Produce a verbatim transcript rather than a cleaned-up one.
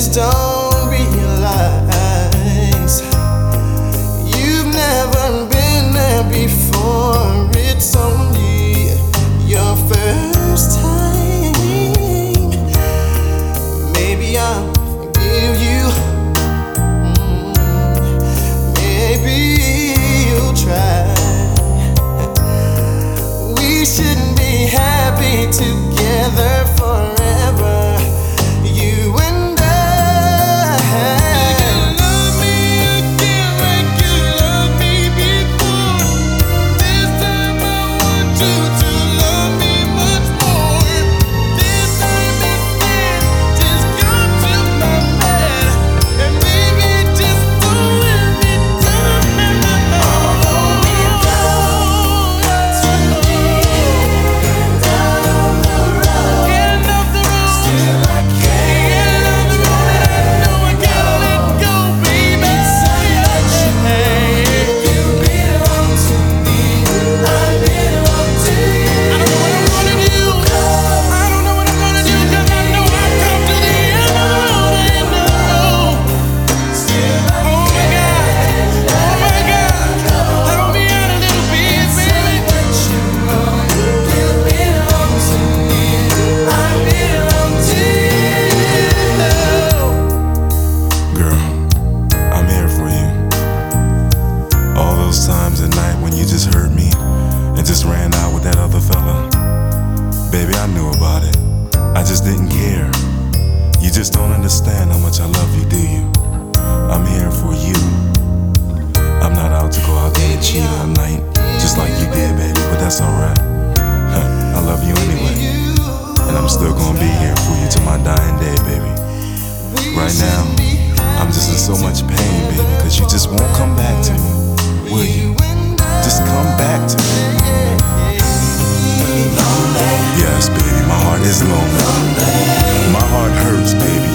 just don't realize you've never been there before. It's only your first time. Maybe I'll forgive you. Mm, maybe you'll try. We shouldn't be happy together forever, you and I. You love me again like you loved me before. This time I want you to love me much more. This time instead, just come to my bed and baby, just don't let me down. Hold me down to the end down the road. End of the road. Still I can't end of the road. I know I gotta let go, baby. It's such a pain. You belong to me. I belong to you. I don't know what I'm gonna do. I don't know what I'm gonna do, 'cause I know I've come to the end of the road. End of the road. Still I oh my God. Oh my God. Help me out a little bit, baby. You belong to me. I belong to you. Girl, I'm here for you. All those times at night when you just hurt me and just ran out with that other fella. Baby, I knew about it. I just didn't care. You just don't understand how much I love you, do you? I'm here for you. I'm not out to go out there and cheat all night, just like you did, baby, but that's alright. I love you anyway. And I'm still gonna be here for you till my dying day, baby. Right now, I'm just in so much pain, baby, cause you just won't come back to me, will you? Just come back to me. Yes, baby, my heart is lonely. My heart hurts, baby.